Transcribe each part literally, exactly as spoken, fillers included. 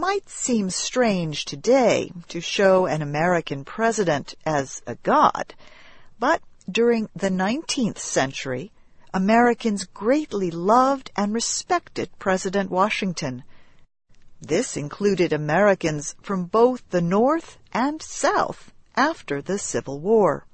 might seem strange today to show an American president as a god, but during the nineteenth century, Americans greatly loved and respected President Washington. This included Americans from both the North and South after the Civil War.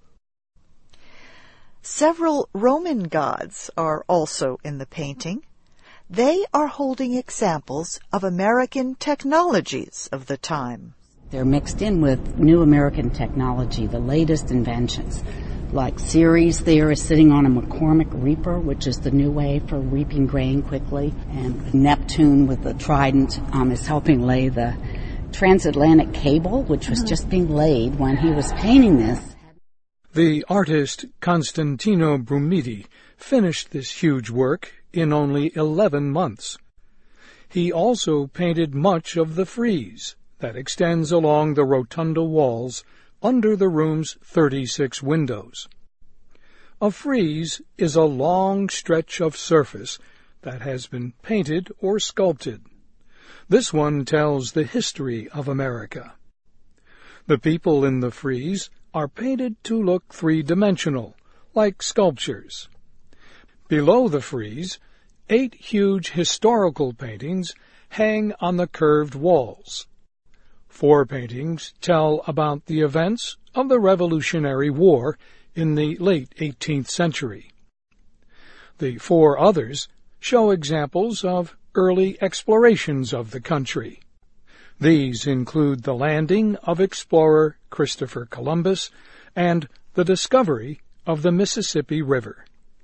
Several Roman gods are also in the painting. They are holding examples of American technologies of the time. They're mixed in with new American technology, the latest inventions. Like Ceres there is sitting on a McCormick reaper, which is the new way for reaping grain quickly. And Neptune with the trident um, is helping lay the transatlantic cable, which was just being laid when he was painting this. The artist Constantino Brumidi finished this huge work in only eleven months. He also painted much of the frieze that extends along the rotunda walls under the room's thirty-six windows. A frieze is a long stretch of surface that has been painted or sculpted. This one tells the history of America. The people in the frieze are painted to look three-dimensional, like sculptures. Below the frieze, eight huge historical paintings hang on the curved walls. Four paintings tell about the events of the Revolutionary War in the late eighteenth century. The four others show examples of early explorations of the country. These include the landing of explorer Christopher Columbus and the discovery of the Mississippi River.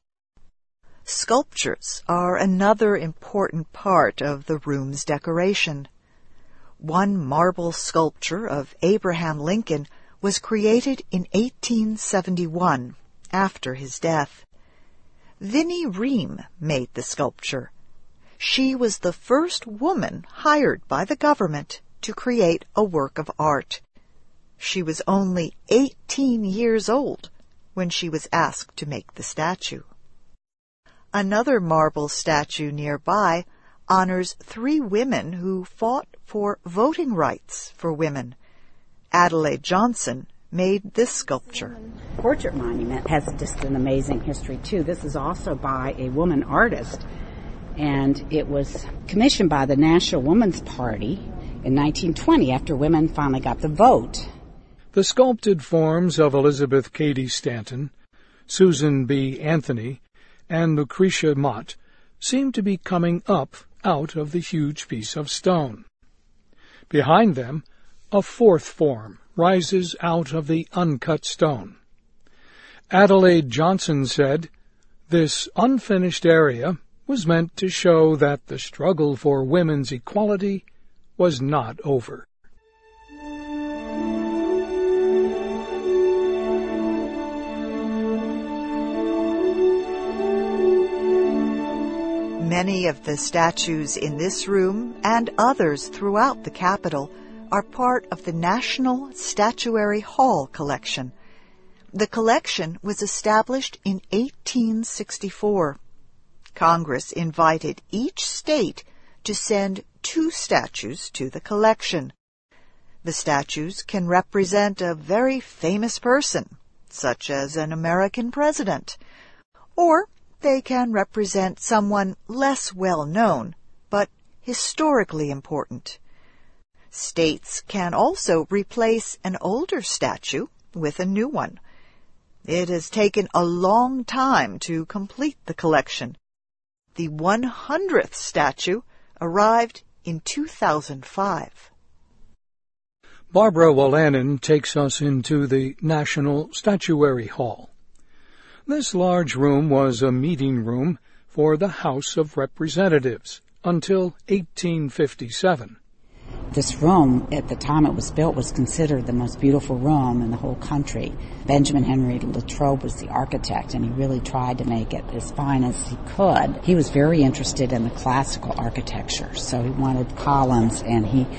Sculptures are another important part of the room's decoration. One marble sculpture of Abraham Lincoln was created in eighteen seventy-one, after his death. Vinnie Ream made the sculpture. She was the first woman hired by the government to create a work of art. She was only eighteen years old when she was asked to make the statue. Another marble statue nearby honors three women who fought for voting rights for women. Adelaide Johnson made this sculpture. The portrait monument has just an amazing history, too. This is also by a woman artist, and it was commissioned by the National Woman's Party in nineteen twenty after women finally got the vote. The sculpted forms of Elizabeth Cady Stanton, Susan B. Anthony, and Lucretia Mott seem to be coming up out of the huge piece of stone. Behind them, a fourth form rises out of the uncut stone. Adelaide Johnson said, "This unfinished area was meant to show that the struggle for women's equality was not over." Many of the statues in this room and others throughout the Capitol are part of the National Statuary Hall collection. The collection was established in eighteen sixty-four. Congress invited each state to send two statues to the collection. The statues can represent a very famous person, such as an American president, or they can represent someone less well known, but historically important. States can also replace an older statue with a new one. It has taken a long time to complete the collection. The one hundredth statue arrived in two thousand five. Barbara Wolanin takes us into the National Statuary Hall. This large room was a meeting room for the House of Representatives until eighteen fifty-seven. This room, at the time it was built, was considered the most beautiful room in the whole country. Benjamin Henry Latrobe was the architect, and he really tried to make it as fine as he could. He was very interested in the classical architecture, so he wanted columns, and he